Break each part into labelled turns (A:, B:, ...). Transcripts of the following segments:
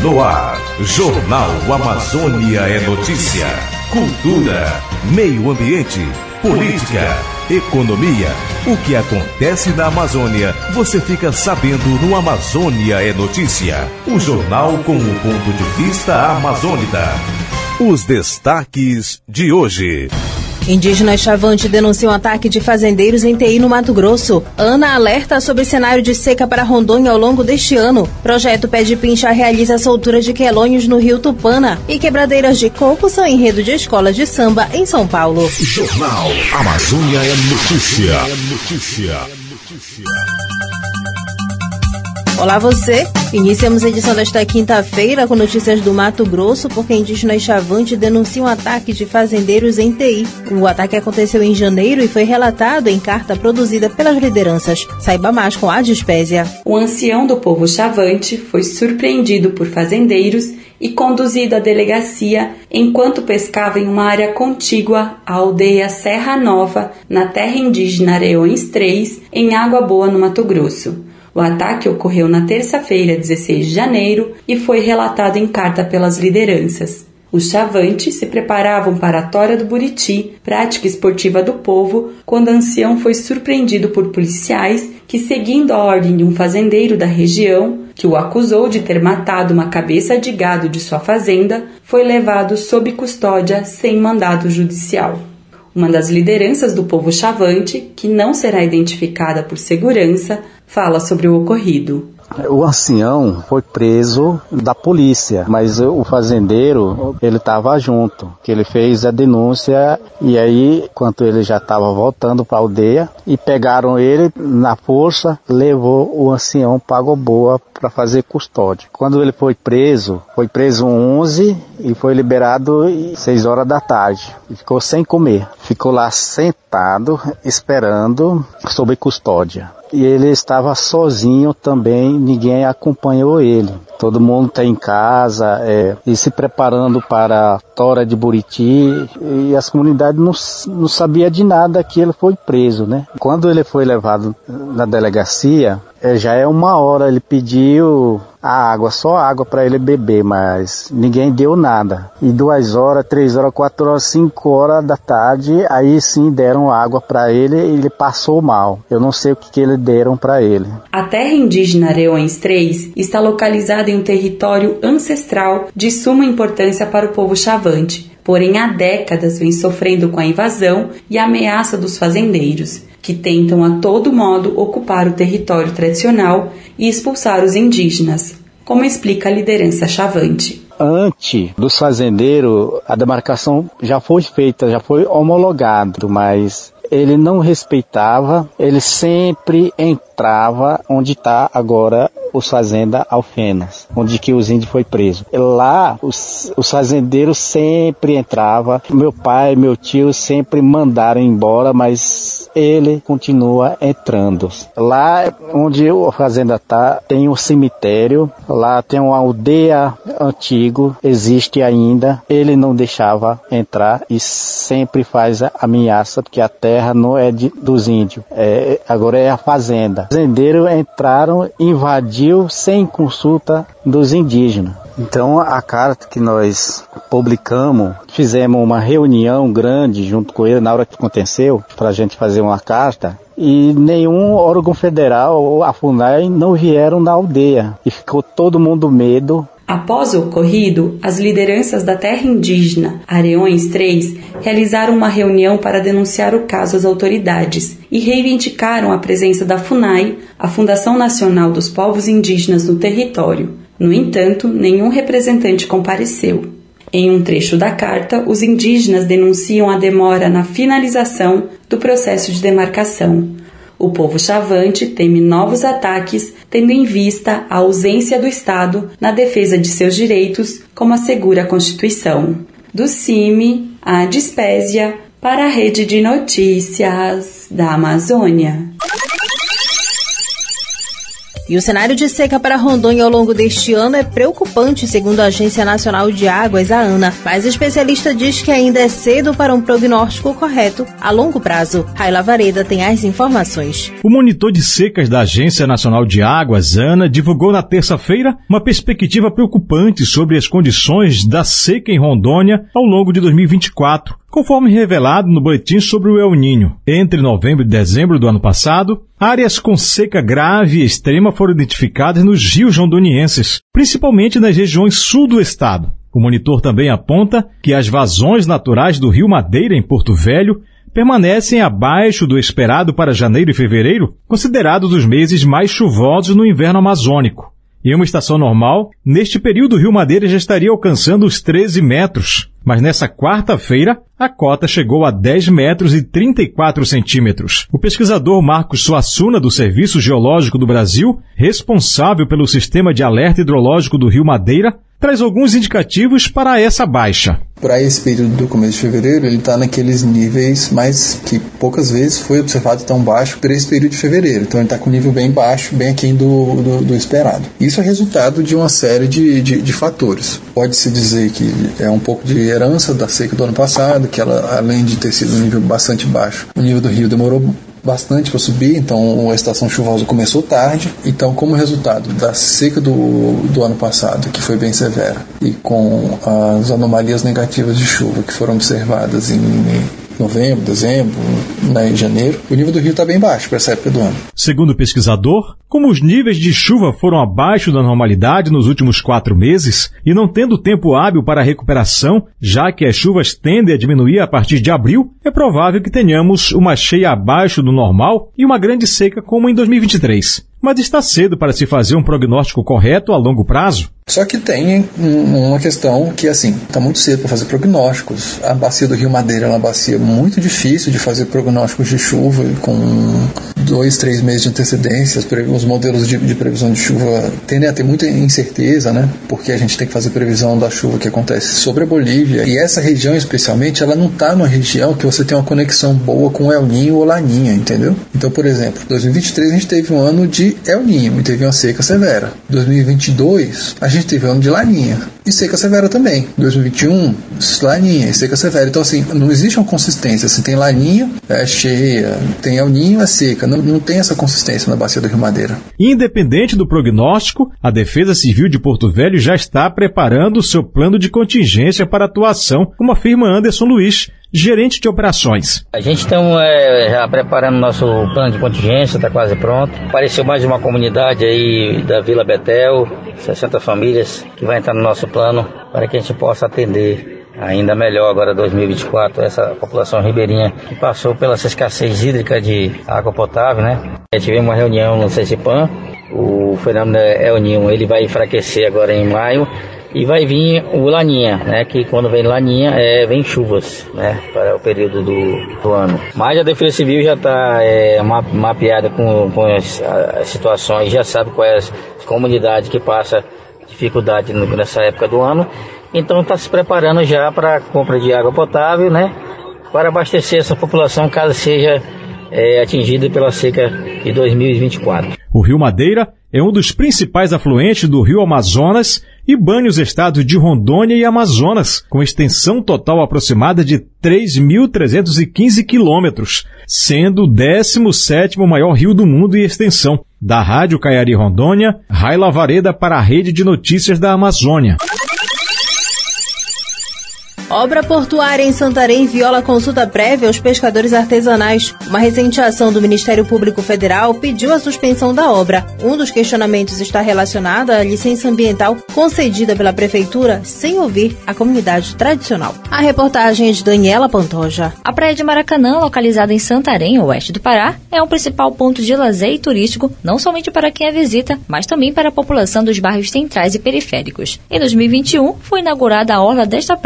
A: no ar. Jornal Amazônia é notícia. Cultura, meio ambiente, política, economia. O que acontece na Amazônia, você fica sabendo no Amazônia é Notícia. O jornal com o ponto de vista amazônida. Os destaques de hoje.
B: Indígenas Chavante denunciam ataque de fazendeiros em TI no Mato Grosso. ANA alerta sobre cenário de seca para Rondônia ao longo deste ano. Projeto Pé de Pincha realiza soltura de quelônios no Rio Tupana. E quebradeiras de coco são enredo de escolas de samba em São Paulo.
A: Jornal Amazônia é Notícia.
B: Olá você, iniciamos a edição desta quinta-feira com notícias do Mato Grosso porque indígenas Chavante denunciam ataque de fazendeiros em TI. O ataque aconteceu em janeiro e foi relatado em carta produzida pelas lideranças. Saiba mais com a Dispésia.
C: O ancião do povo Chavante foi surpreendido por fazendeiros e conduzido à delegacia enquanto pescava em uma área contígua à aldeia Serra Nova, na terra indígena Areões 3, em Água Boa, no Mato Grosso. O ataque ocorreu na terça-feira, 16 de janeiro, e foi relatado em carta pelas lideranças. Os Chavantes se preparavam para a tora do Buriti, prática esportiva do povo, quando o ancião foi surpreendido por policiais que, seguindo a ordem de um fazendeiro da região, que o acusou de ter matado uma cabeça de gado de sua fazenda, foi levado sob custódia sem mandado judicial. Uma das lideranças do povo Chavante, que não será identificada por segurança, fala sobre o ocorrido.
D: O ancião foi preso da polícia, mas o fazendeiro, ele estava junto, que ele fez a denúncia e aí, enquanto ele já estava voltando para a aldeia, e pegaram ele na força, levou o ancião para Água Boa para fazer custódia. Quando ele foi preso 11 e foi liberado às 6 horas da tarde. E ficou sem comer. Ficou lá sentado, esperando sob custódia. E ele estava sozinho também, ninguém acompanhou ele. Todo mundo está em casa e se preparando para a tora de Buriti, e as comunidades não sabiam de nada que ele foi preso, né? Quando ele foi levado na delegacia, já é 1 hora, ele pediu a água, só água para ele beber, mas ninguém deu nada. E 2 horas, 3 horas, 4 horas, 5 horas da tarde, aí sim deram água para ele e ele passou mal. Eu não sei o que eles deram para ele.
C: A terra indígena Areões 3 está localizada em um território ancestral de suma importância para o povo Chavante, porém há décadas vem sofrendo com a invasão e a ameaça dos fazendeiros, que tentam a todo modo ocupar o território tradicional e expulsar os indígenas, como explica a liderança Chavante.
D: Antes dos fazendeiros, a demarcação já foi feita, já foi homologado, mas ele não respeitava, ele sempre entrava onde está agora os fazendas Alfenas, onde que os índios foi preso. Lá os fazendeiros sempre entravam, meu pai, meu tio sempre mandaram embora, mas ele continua entrando. Lá onde a fazenda está, tem um cemitério, lá tem uma aldeia antiga, existe ainda, ele não deixava entrar e sempre faz a ameaça, porque a terra não é dos índios, agora é a fazenda. Os fazendeiros entraram, invadiu sem consulta dos indígenas. Então a carta que nós publicamos, fizemos uma reunião grande junto com ele na hora que aconteceu, para a gente fazer uma carta, e nenhum órgão federal ou a FUNAI não vieram na aldeia, e ficou todo mundo medo.
C: Após o ocorrido, as lideranças da terra indígena Areões 3 realizaram uma reunião para denunciar o caso às autoridades e reivindicaram a presença da FUNAI, a Fundação Nacional dos Povos Indígenas no território. No entanto, nenhum representante compareceu. Em um trecho da carta, os indígenas denunciam a demora na finalização do processo de demarcação. O povo Chavante teme novos ataques, tendo em vista a ausência do Estado na defesa de seus direitos, como assegura a Constituição. Do CIMI, a Dispésia, para a Rede de Notícias da Amazônia.
B: E o cenário de seca para Rondônia ao longo deste ano é preocupante, segundo a Agência Nacional de Águas, a ANA. Mas o especialista diz que ainda é cedo para um prognóstico correto a longo prazo. Raila Vareda tem as informações.
E: O monitor de secas da Agência Nacional de Águas, ANA, divulgou na terça-feira uma perspectiva preocupante sobre as condições da seca em Rondônia ao longo de 2024, conforme revelado no boletim sobre o El Niño. Entre novembro e dezembro do ano passado, áreas com seca grave e extrema foram identificadas nos rios rondonienses, principalmente nas regiões sul do estado. O monitor também aponta que as vazões naturais do Rio Madeira, em Porto Velho, permanecem abaixo do esperado para janeiro e fevereiro, considerados os meses mais chuvosos no inverno amazônico. Em uma estação normal, neste período o Rio Madeira já estaria alcançando os 13 metros, mas nessa quarta-feira a cota chegou a 10 metros e 34 centímetros. O pesquisador Marcos Suassuna, do Serviço Geológico do Brasil, responsável pelo Sistema de Alerta Hidrológico do Rio Madeira, traz alguns indicativos para essa baixa.
F: Para esse período do começo de fevereiro, ele está naqueles níveis, mas que poucas vezes foi observado tão baixo para esse período de fevereiro. Então ele está com um nível bem baixo, bem aquém do esperado. Isso é resultado de uma série de fatores. Pode-se dizer que é um pouco de herança da seca do ano passado, que ela, além de ter sido um nível bastante baixo, o nível do rio demorou bastante para subir, então a estação chuvosa começou tarde. Então, como resultado da seca do ano passado, que foi bem severa, e com as anomalias negativas de chuva que foram observadas em novembro, dezembro, em janeiro, o nível do rio está bem baixo para essa época do ano.
E: Segundo o pesquisador, como os níveis de chuva foram abaixo da normalidade nos últimos 4 meses e não tendo tempo hábil para a recuperação, já que as chuvas tendem a diminuir a partir de abril, é provável que tenhamos uma cheia abaixo do normal e uma grande seca como em 2023. Mas está cedo para se fazer um prognóstico correto a longo prazo?
F: Só que tem uma questão que, assim, está muito cedo para fazer prognósticos. A bacia do Rio Madeira é uma bacia muito difícil de fazer prognósticos de chuva, com 2, 3 meses de antecedência. Os modelos de previsão de chuva tendem a ter muita incerteza, né? Porque a gente tem que fazer previsão da chuva que acontece sobre a Bolívia. E essa região, especialmente, ela não está numa região que você tem uma conexão boa com El Niño ou Laninha, entendeu? Então, por exemplo, em 2023 a gente teve um ano de El Niño e teve uma seca severa. 2022 a gente teve um ano de Laninha e seca severa também. 2021, Laninha e seca severa. Então, assim, não existe uma consistência. Se tem Laninha, é cheia, tem El Niño, é seca. Não tem essa consistência na bacia do Rio Madeira.
E: Independente do prognóstico, a Defesa Civil de Porto Velho já está preparando o seu plano de contingência para atuação, como afirma Anderson Luiz, gerente de operações.
G: A gente está já preparando nosso plano de contingência, está quase pronto. Apareceu mais uma comunidade aí da Vila Betel, 60 famílias, que vai entrar no nosso plano para que a gente possa atender ainda melhor agora 2024 essa população ribeirinha que passou pela escassez hídrica de água potável, né? Tivemos uma reunião no CECIPAM, o fenômeno El Niño ele vai enfraquecer agora em maio e vai vir o Laninha, né? Que quando vem Laninha vem chuvas, né? Para o período do ano. Mas a Defesa Civil já está mapeada com as situações, já sabe quais as comunidades que passam dificuldade nessa época do ano. Então está se preparando já para a compra de água potável, né? Para abastecer essa população caso seja atingida pela seca de 2024.
E: O Rio Madeira é um dos principais afluentes do Rio Amazonas e banha os estados de Rondônia e Amazonas, com extensão total aproximada de 3.315 quilômetros, sendo o 17º maior rio do mundo em extensão. Da Rádio Caiari Rondônia, Raila Vareda para a Rede de Notícias da Amazônia.
B: Obra portuária em Santarém viola consulta prévia aos pescadores artesanais. Uma recente ação do Ministério Público Federal pediu a suspensão da obra. Um dos questionamentos está relacionado à licença ambiental concedida pela Prefeitura sem ouvir a comunidade tradicional. A reportagem é de Daniela Pantoja.
H: A Praia de Maracanã, localizada em Santarém, oeste do Pará, é um principal ponto de lazer e turístico, não somente para quem a visita, mas também para a população dos bairros centrais e periféricos. Em 2021, foi inaugurada a orla desta praia, que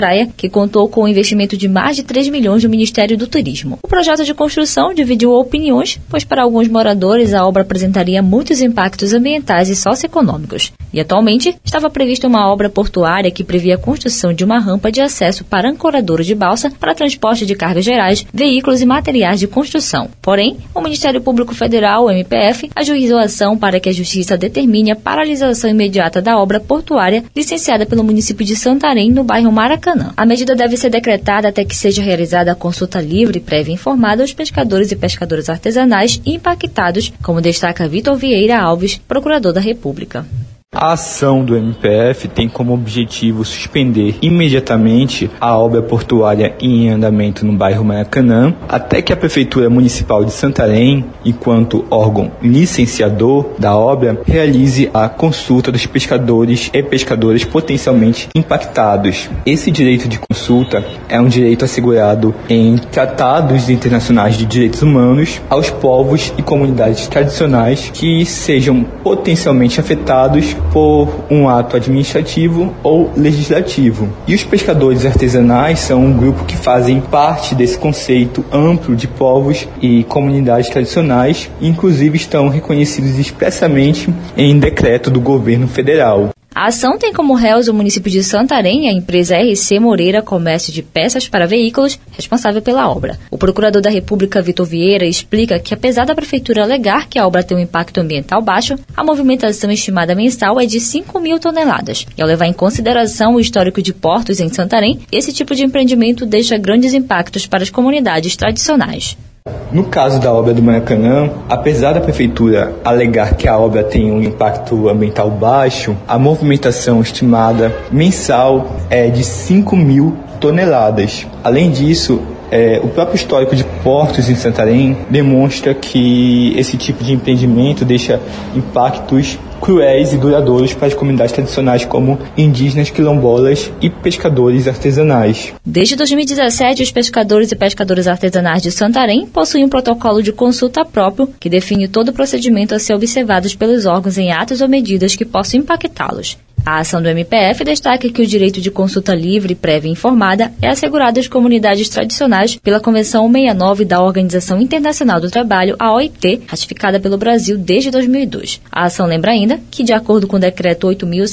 H: contou com um investimento de mais de 3 milhões do Ministério do Turismo. O projeto de construção dividiu opiniões, pois para alguns moradores a obra apresentaria muitos impactos ambientais e socioeconômicos. E atualmente estava prevista uma obra portuária que previa a construção de uma rampa de acesso para ancoradouro de balsa para transporte de cargas gerais, veículos e materiais de construção. Porém, o Ministério Público Federal, o MPF, ajuizou a ação para que a Justiça determine a paralisação imediata da obra portuária licenciada pelo município de Santarém, no bairro Maracanã. A medida deve ser decretada até que seja realizada a consulta livre e prévia informada aos pescadores e pescadoras artesanais impactados, como destaca Vitor Vieira Alves, procurador da República.
I: A ação do MPF tem como objetivo suspender imediatamente a obra portuária em andamento no bairro Maracanã, até que a Prefeitura Municipal de Santarém, enquanto órgão licenciador da obra, realize a consulta dos pescadores e pescadoras potencialmente impactados. Esse direito de consulta é um direito assegurado em tratados internacionais de direitos humanos aos povos e comunidades tradicionais que sejam potencialmente afetados por um ato administrativo ou legislativo. E os pescadores artesanais são um grupo que fazem parte desse conceito amplo de povos e comunidades tradicionais, e inclusive estão reconhecidos expressamente em decreto do governo federal.
H: A ação tem como réus o município de Santarém e a empresa RC Moreira Comércio de Peças para Veículos, responsável pela obra. O procurador da República, Vitor Vieira, explica que, apesar da prefeitura alegar que a obra tem um impacto ambiental baixo, a movimentação estimada mensal é de 5.000 toneladas. E ao levar em consideração o histórico de portos em Santarém, esse tipo de empreendimento deixa grandes impactos para as comunidades tradicionais.
I: No caso da obra do Maracanã, apesar da prefeitura alegar que a obra tem um impacto ambiental baixo, a movimentação estimada mensal é de 5.000 toneladas. Além disso, o próprio histórico de portos em Santarém demonstra que esse tipo de empreendimento deixa impactos cruéis e duradouros para as comunidades tradicionais como indígenas, quilombolas e pescadores artesanais.
H: Desde 2017, os pescadores e pescadoras artesanais de Santarém possuem um protocolo de consulta próprio que define todo o procedimento a ser observado pelos órgãos em atos ou medidas que possam impactá-los. A ação do MPF destaca que o direito de consulta livre, prévia e informada é assegurado às comunidades tradicionais pela Convenção 169 da Organização Internacional do Trabalho, a OIT, ratificada pelo Brasil desde 2002. A ação lembra ainda que, de acordo com o Decreto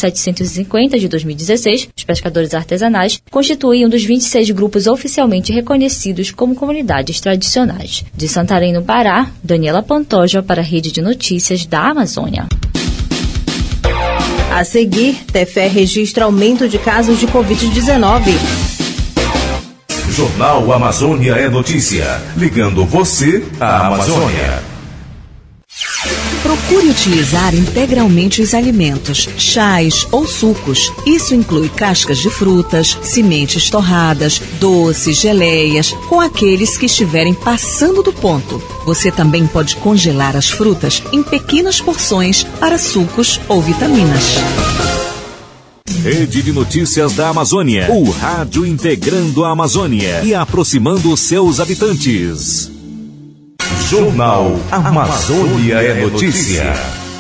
H: 8.750 de 2016, os pescadores artesanais constituem um dos 26 grupos oficialmente reconhecidos como comunidades tradicionais. De Santarém, no Pará, Daniela Pantoja para a Rede de Notícias da Amazônia.
B: A seguir, TFE registra aumento de casos de Covid-19.
A: Jornal Amazônia é notícia, ligando você à Amazônia.
J: Procure utilizar integralmente os alimentos, chás ou sucos. Isso inclui cascas de frutas, sementes torradas, doces, geleias, com aqueles que estiverem passando do ponto. Você também pode congelar as frutas em pequenas porções para sucos ou vitaminas.
A: Rede de Notícias da Amazônia. O rádio integrando a Amazônia e aproximando seus habitantes. Jornal Amazônia é notícia.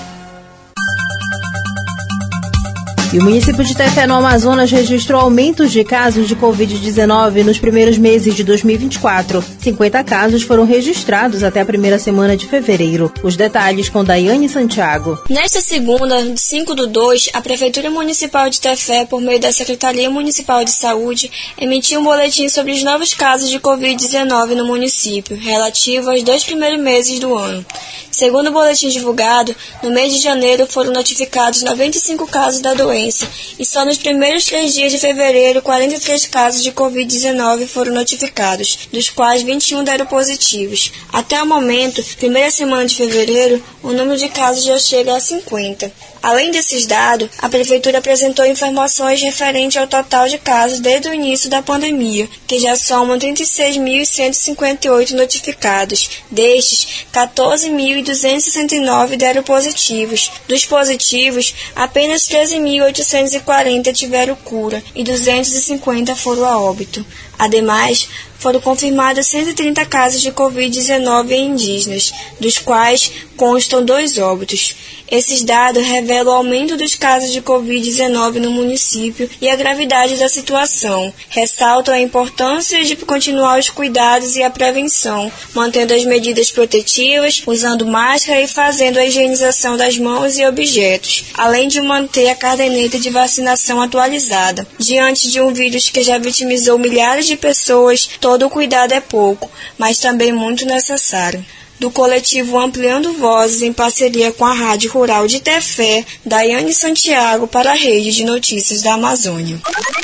B: E o município de Tefé, no Amazonas, registrou aumentos de casos de Covid-19 nos primeiros meses de 2024. 50 casos foram registrados até a primeira semana de fevereiro. Os detalhes com Daiane Santiago.
K: Nesta segunda, 5/2, a Prefeitura Municipal de Tefé, por meio da Secretaria Municipal de Saúde, emitiu um boletim sobre os novos casos de Covid-19 no município, relativo aos 2 primeiros meses do ano. Segundo o boletim divulgado, no mês de janeiro foram notificados 95 casos da doença, e só nos primeiros 3 dias de fevereiro, 43 casos de Covid-19 foram notificados, dos quais 21 deram positivos. Até o momento, primeira semana de fevereiro, o número de casos já chega a 50. Além desses dados, a Prefeitura apresentou informações referentes ao total de casos desde o início da pandemia, que já somam 36.158 notificados. Destes, 14.269 deram positivos. Dos positivos, apenas 13.840 tiveram cura e 250 foram a óbito. Ademais, foram confirmadas 130 casos de Covid-19 em indígenas, dos quais constam 2 óbitos. Esses dados revelam o aumento dos casos de Covid-19 no município e a gravidade da situação. Ressaltam a importância de continuar os cuidados e a prevenção, mantendo as medidas protetivas, usando máscara e fazendo a higienização das mãos e objetos, além de manter a caderneta de vacinação atualizada. Diante de um vírus que já vitimizou milhares de pessoas, todo o cuidado é pouco, mas também muito necessário. Do coletivo Ampliando Vozes, em parceria com a Rádio Rural de Tefé, Daiane Santiago para a Rede de Notícias da Amazônia.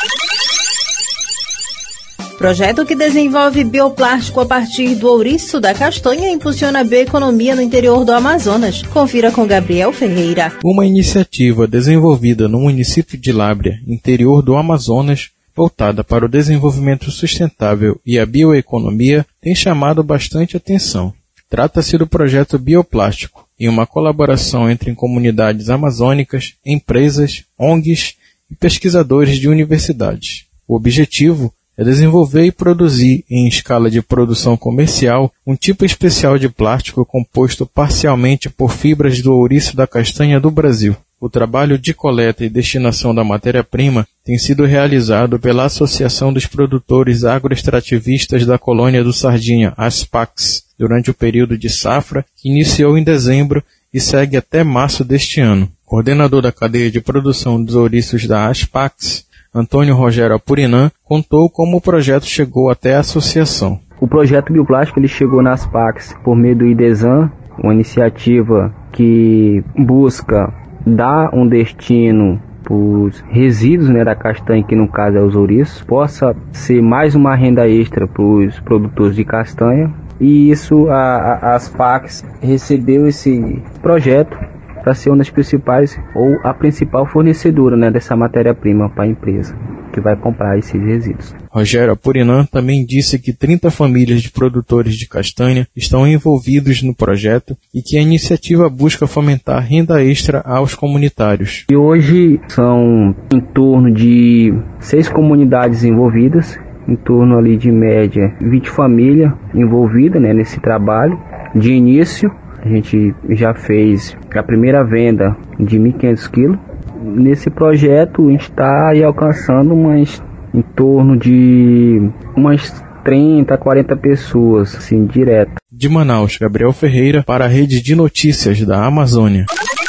B: Projeto que desenvolve bioplástico a partir do ouriço da castanha impulsiona a bioeconomia no interior do Amazonas. Confira com Gabriel Ferreira.
L: Uma iniciativa desenvolvida no município de Lábrea, interior do Amazonas, voltada para o desenvolvimento sustentável e a bioeconomia, tem chamado bastante atenção. Trata-se do projeto Bioplástico, em uma colaboração entre comunidades amazônicas, empresas, ONGs e pesquisadores de universidades. O objetivo é desenvolver e produzir, em escala de produção comercial, um tipo especial de plástico composto parcialmente por fibras do ouriço da castanha do Brasil. O trabalho de coleta e destinação da matéria-prima tem sido realizado pela Associação dos Produtores Agroextrativistas da Colônia do Sardinha, ASPAX, durante o período de safra, que iniciou em dezembro e segue até março deste ano. Coordenador da cadeia de produção dos ouriços da ASPAX, Antônio Rogério Apurinã, contou como o projeto chegou até a associação.
M: O projeto Bioplástico ele chegou na ASPAX por meio do IDESAN, uma iniciativa que busca dar um destino para os resíduos da castanha, que no caso é os ouriços, possa ser mais uma renda extra para os produtores de castanha. E isso a ASPAX recebeu esse projeto para ser uma das principais ou a principal fornecedora dessa matéria-prima para a empresa que vai comprar esses resíduos.
L: Rogério Apurinã também disse que 30 famílias de produtores de castanha estão envolvidos no projeto e que a iniciativa busca fomentar renda extra aos comunitários.
M: E hoje são em torno de 6 comunidades envolvidas, em torno ali de média 20 famílias envolvidas nesse trabalho. De início, a gente já fez a primeira venda de 1.500 quilos. Nesse projeto, a gente está alcançando em torno de umas 30 a 40 pessoas, assim, direto.
L: De Manaus, Gabriel Ferreira para a Rede de Notícias da Amazônia.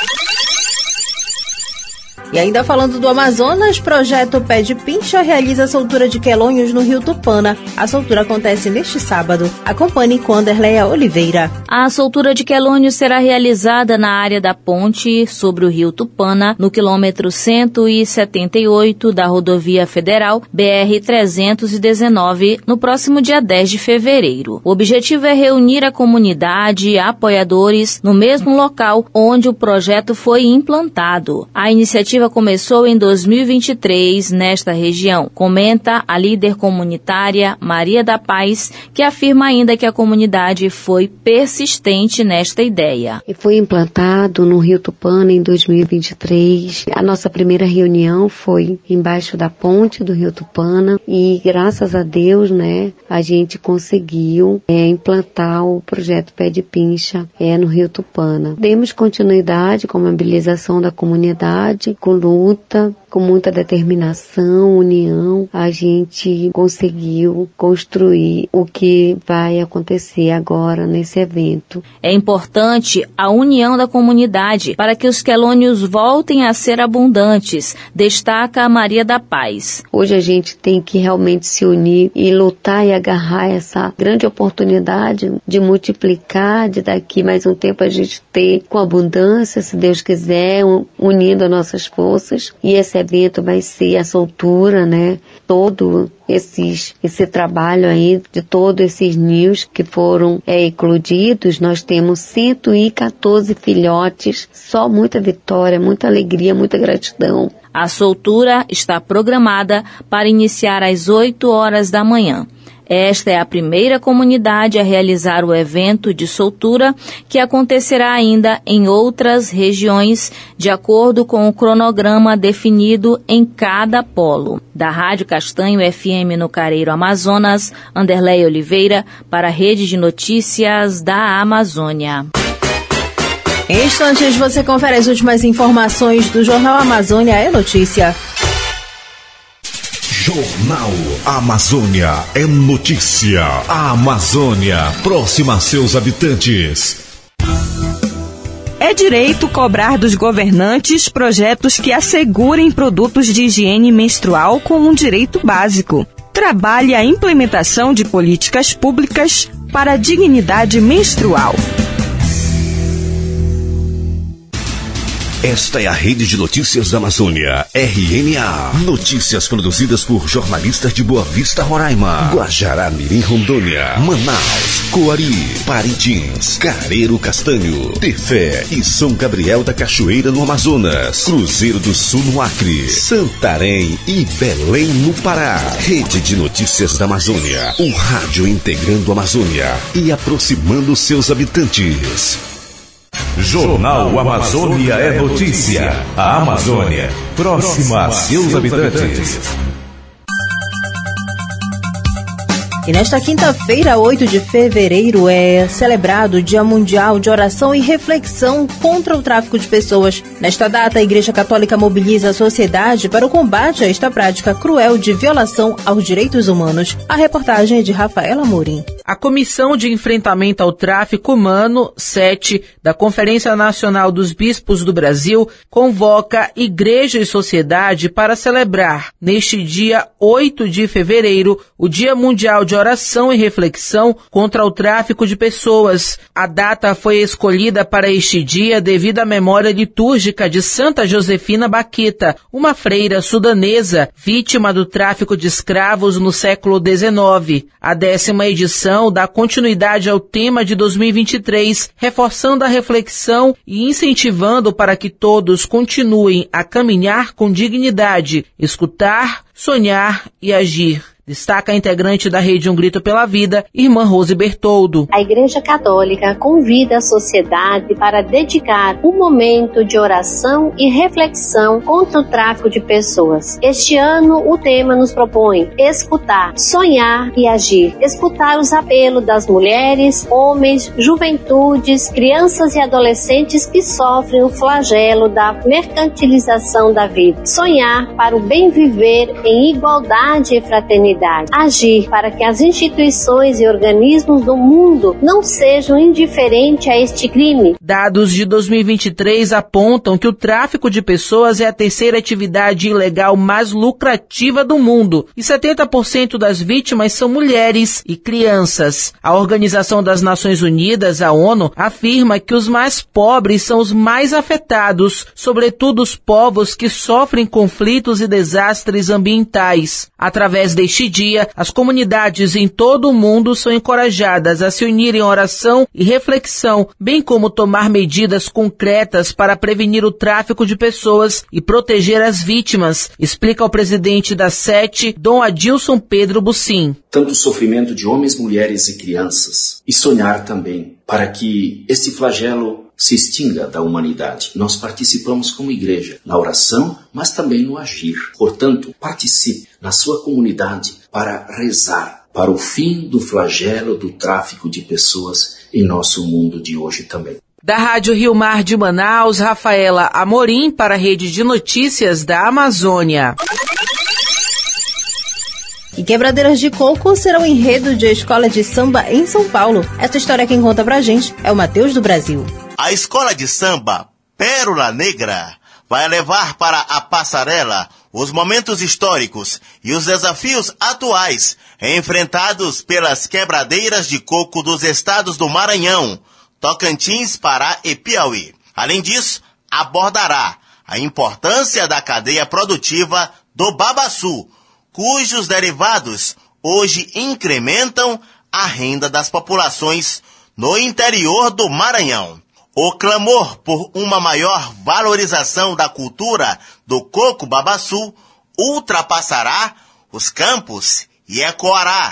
B: E ainda falando do Amazonas, projeto Pé de Pincha realiza a soltura de quelônios no Rio Tupana. A soltura acontece neste sábado. Acompanhe com Anderleia Oliveira.
H: A soltura de quelônios será realizada na área da ponte sobre o Rio Tupana, no quilômetro 178 da rodovia federal BR-319, no próximo dia 10 de fevereiro. O objetivo é reunir a comunidade e apoiadores no mesmo local onde o projeto foi implantado. A iniciativa começou em 2023 nesta região, comenta a líder comunitária Maria da Paz, que afirma ainda que a comunidade foi persistente nesta ideia.
N: E foi implantado no Rio Tupana em 2023. A nossa primeira reunião foi embaixo da ponte do Rio Tupana e graças a Deus, a gente conseguiu implantar o projeto Pé de Pincha no Rio Tupana. Demos continuidade com a mobilização da comunidade, com luta, com muita determinação, união, a gente conseguiu construir o que vai acontecer agora nesse evento.
H: É importante a união da comunidade para que os quelônios voltem a ser abundantes, destaca a Maria da Paz.
N: Hoje a gente tem que realmente se unir e lutar e agarrar essa grande oportunidade de multiplicar, de daqui mais um tempo a gente ter com abundância, se Deus quiser, unindo as nossas forças. E esse evento vai ser a soltura, todo esse trabalho aí de todos esses ninhos que foram eclodidos. Nós temos 114 filhotes, só muita vitória, muita alegria, muita gratidão.
H: A soltura está programada para iniciar às 8 horas da manhã. Esta é a primeira comunidade a realizar o evento de soltura, que acontecerá ainda em outras regiões, de acordo com o cronograma definido em cada polo. Da Rádio Castanho FM no Careiro, Amazonas, Anderlei Oliveira, para a Rede de Notícias da Amazônia.
B: Em instantes, você confere as últimas informações do Jornal Amazônia é Notícia.
A: Jornal Amazônia é notícia. A Amazônia, próxima a seus habitantes.
O: É direito cobrar dos governantes projetos que assegurem produtos de higiene menstrual como um direito básico. Trabalhe a implementação de políticas públicas para a dignidade menstrual.
A: Esta é a Rede de Notícias da Amazônia, RNA. Notícias produzidas por jornalistas de Boa Vista, Roraima, Guajará-Mirim, Rondônia, Manaus, Coari, Parintins, Careiro Castanho, Tefé e São Gabriel da Cachoeira, no Amazonas, Cruzeiro do Sul, no Acre, Santarém e Belém, no Pará. Rede de Notícias da Amazônia, um rádio integrando a Amazônia e aproximando seus habitantes. Jornal Amazônia é notícia. A Amazônia, próxima a seus habitantes.
B: E nesta quinta-feira, 8 de fevereiro, é celebrado o Dia Mundial de Oração e Reflexão contra o Tráfico de Pessoas. Nesta data, a Igreja Católica mobiliza a sociedade para o combate a esta prática cruel de violação aos direitos humanos. A reportagem é de Rafaela Amorim.
P: A Comissão de Enfrentamento ao Tráfico Humano, 7, da Conferência Nacional dos Bispos do Brasil, convoca igreja e sociedade para celebrar, neste dia 8 de fevereiro, o Dia Mundial de Oração e Reflexão contra o Tráfico de Pessoas. A data foi escolhida para este dia devido à memória litúrgica de Santa Josefina Baquita, uma freira sudanesa vítima do tráfico de escravos no século XIX. A 10ª edição dá continuidade ao tema de 2023, reforçando a reflexão e incentivando para que todos continuem a caminhar com dignidade, escutar, sonhar e agir. Destaca a integrante da Rede Um Grito pela Vida, irmã Rose Bertoldo.
Q: A Igreja Católica convida a sociedade para dedicar um momento de oração e reflexão contra o tráfico de pessoas. Este ano, o tema nos propõe escutar, sonhar e agir. Escutar os apelos das mulheres, homens, juventudes, crianças e adolescentes que sofrem o flagelo da mercantilização da vida. Sonhar para o bem viver em igualdade e fraternidade. Agir para que as instituições e organismos do mundo não sejam indiferentes a este crime.
P: Dados de 2023 apontam que o tráfico de pessoas é a terceira atividade ilegal mais lucrativa do mundo e 70% das vítimas são mulheres e crianças. A Organização das Nações Unidas, a ONU, afirma que os mais pobres são os mais afetados, sobretudo os povos que sofrem conflitos e desastres ambientais. Através deste dia, as comunidades em todo o mundo são encorajadas a se unir em oração e reflexão, bem como tomar medidas concretas para prevenir o tráfico de pessoas e proteger as vítimas, explica o presidente da SET, Dom Adilson Pedro Bucim.
R: Tanto o sofrimento de homens, mulheres e crianças, e sonhar também para que esse flagelo se extinga da humanidade. Nós participamos como igreja na oração, mas também no agir. Portanto, participe na sua comunidade para rezar para o fim do flagelo do tráfico de pessoas em nosso mundo de hoje também.
P: Da Rádio Rio Mar de Manaus, Rafaela Amorim para a Rede de Notícias da Amazônia.
B: E quebradeiras de coco serão enredo de escola de samba em São Paulo. Essa história quem conta pra gente é o Matheus do Brasil.
S: A escola de samba Pérola Negra vai levar para a passarela os momentos históricos e os desafios atuais enfrentados pelas quebradeiras de coco dos estados do Maranhão, Tocantins, Pará e Piauí. Além disso, abordará a importância da cadeia produtiva do babaçu, cujos derivados hoje incrementam a renda das populações no interior do Maranhão. O clamor por uma maior valorização da cultura do coco babaçu ultrapassará os campos e ecoará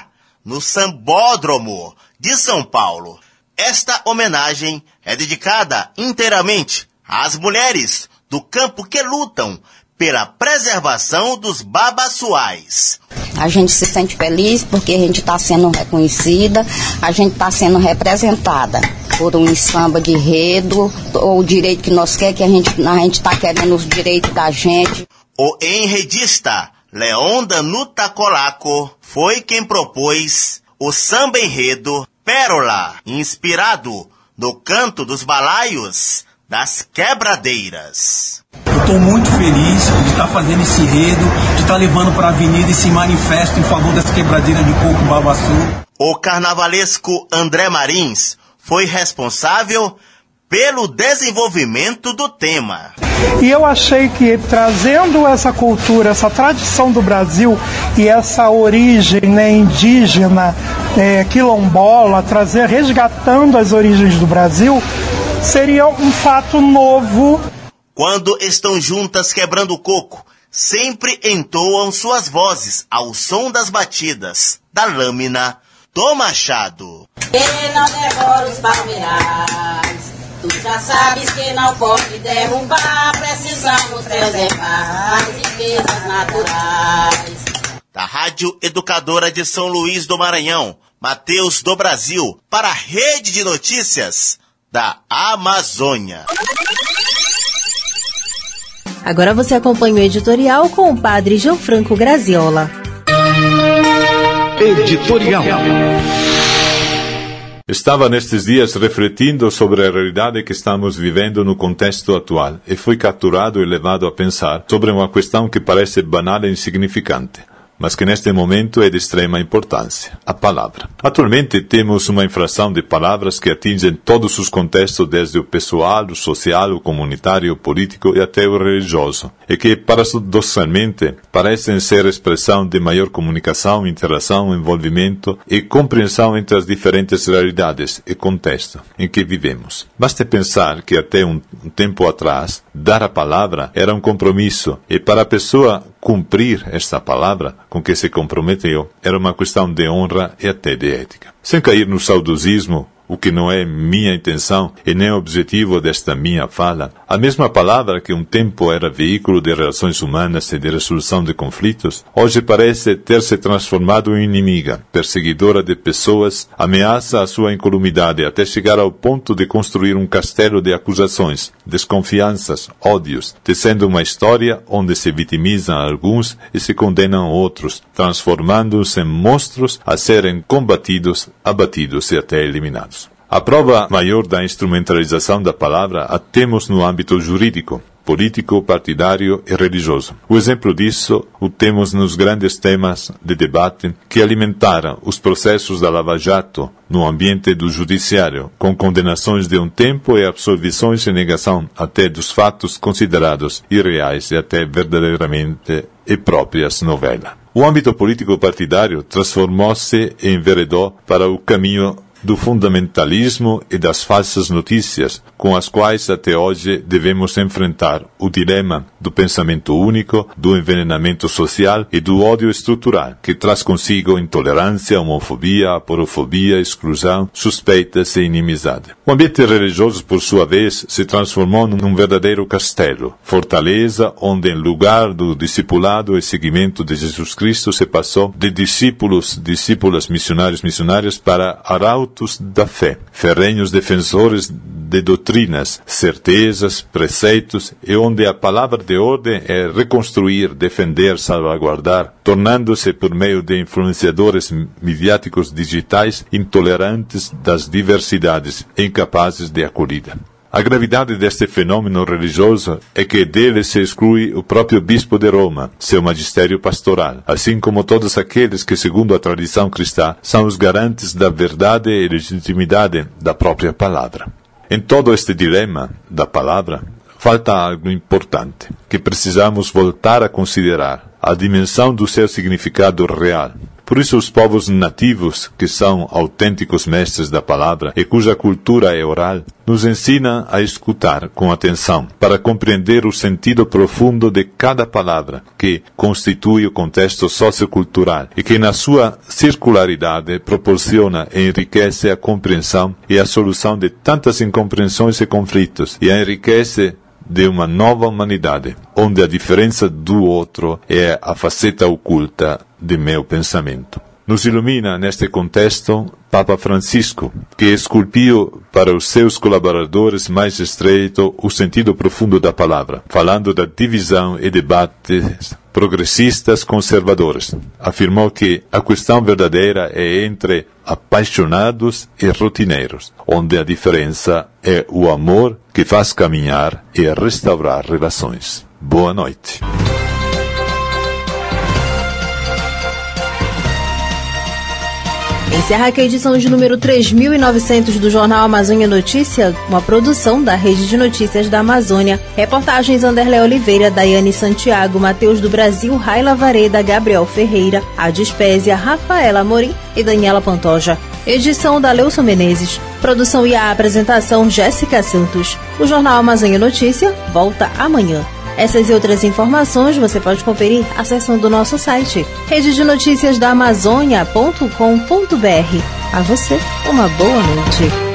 S: no Sambódromo de São Paulo. Esta homenagem é dedicada inteiramente às mulheres do campo que lutam pela preservação dos babaçuais.
T: A gente se sente feliz porque a gente está sendo reconhecida, a gente está sendo representada por um samba de enredo, ou o direito que nós queremos, que a gente está querendo os direitos da gente.
S: O enredista Leon Danuta Colaco foi quem propôs o samba enredo Pérola, inspirado no canto dos balaios das quebradeiras.
U: Eu estou muito feliz de estar fazendo esse enredo, de estar levando para a avenida esse manifesto em favor das quebradeiras de coco babaçu.
S: O carnavalesco André Marins foi responsável pelo desenvolvimento do tema.
V: E eu achei que trazendo essa cultura, essa tradição do Brasil e essa origem, né, indígena, quilombola, resgatando as origens do Brasil, seria um fato novo.
S: Quando estão juntas quebrando coco, sempre entoam suas vozes ao som das batidas da lâmina do machado.
W: Ele não devora os palmeirais, tu já sabes que não pode derrubar, precisamos preservar as riquezas naturais.
S: Da Rádio Educadora de São Luís do Maranhão, Matheus do Brasil, para a Rede de Notícias da Amazônia.
B: Agora você acompanha o editorial com o padre Gianfranco Graziola.
A: Editorial. Estava nestes dias refletindo sobre a realidade que estamos vivendo no contexto atual e fui capturado e levado a pensar sobre uma questão que parece banal e insignificante, mas que neste momento é de extrema importância: a palavra. Atualmente temos uma inflação de palavras que atingem todos os contextos, desde o pessoal, o social, o comunitário, o político e até o religioso, e que, paradoxalmente, parecem ser expressão de maior comunicação, interação, envolvimento e compreensão entre as diferentes realidades e contextos em que vivemos. Basta pensar que até um tempo atrás, dar a palavra era um compromisso, e para a pessoa cumprir esta palavra com que se comprometeu, era uma questão de honra e até de ética. Sem cair no saudosismo, o que não é minha intenção e nem objetivo desta minha fala, a mesma palavra que um tempo era veículo de relações humanas e de resolução de conflitos, hoje parece ter se transformado em inimiga, perseguidora de pessoas, ameaça a sua incolumidade até chegar ao ponto de construir um castelo de acusações, desconfianças, ódios, tecendo uma história onde se vitimizam alguns e se condenam outros, transformando-os em monstros a serem combatidos, abatidos e até eliminados. A prova maior da instrumentalização da palavra a temos no âmbito jurídico, político, partidário e religioso. O exemplo disso o temos nos grandes temas de debate que alimentaram os processos da Lava Jato no ambiente do judiciário, com condenações de um tempo e absolvições e negação até dos fatos considerados irreais e até verdadeiramente e próprias novela. O âmbito político partidário transformou-se e enveredou para o caminho do fundamentalismo e das falsas notícias, com as quais até hoje devemos enfrentar o dilema do pensamento único, do envenenamento social e do ódio estrutural, que traz consigo intolerância, homofobia, aporofobia, exclusão, suspeitas e inimizade. O ambiente religioso, por sua vez, se transformou num verdadeiro castelo, fortaleza onde, em lugar do discipulado e seguimento de Jesus Cristo, se passou de discípulos, discípulas, missionários para arautos da fé, ferrenhos defensores de doutrinas, certezas, preceitos, e onde a palavra de ordem é reconstruir, defender, salvaguardar, tornando-se por meio de influenciadores midiáticos digitais intolerantes das diversidades e incapazes de acolhida. A gravidade deste fenômeno religioso é que dele se exclui o próprio bispo de Roma, seu magistério pastoral, assim como todos aqueles que, segundo a tradição cristã, são os garantes da verdade e legitimidade da própria palavra. Em todo este dilema da palavra, falta algo importante, que precisamos voltar a considerar: a dimensão do seu significado real.
C: Por isso, os povos nativos, que são autênticos mestres da palavra e cuja cultura é oral, nos ensinam a escutar com atenção, para compreender o sentido profundo de cada palavra, que constitui o contexto sociocultural e que, na sua circularidade, proporciona e enriquece a compreensão e a solução de tantas incompreensões e conflitos, e a enriquece de uma nova humanidade, onde a diferença do outro é a faceta oculta de meu pensamento. Nos ilumina neste contexto Papa Francisco, que esculpiu para os seus colaboradores mais estreito o sentido profundo da palavra, falando da divisão e debates progressistas conservadores. Afirmou que a questão verdadeira é entre apaixonados e rotineiros, onde a diferença é o amor que faz caminhar e restaurar relações. Boa noite.
B: Encerra aqui a edição de número 3.900 do Jornal Amazônia Notícia, uma produção da Rede de Notícias da Amazônia. Reportagens Anderlé Oliveira, Daiane Santiago, Matheus do Brasil, Raila Vareda, Gabriel Ferreira, Adispésia, Rafaela Amorim e Daniela Pantoja. Edição da Leuson Menezes. Produção e a apresentação Jéssica Santos. O Jornal Amazônia Notícia volta amanhã. Essas e outras informações você pode conferir acessando o nosso site rededenoticiasdaamazônia.com.br. A você, uma boa noite.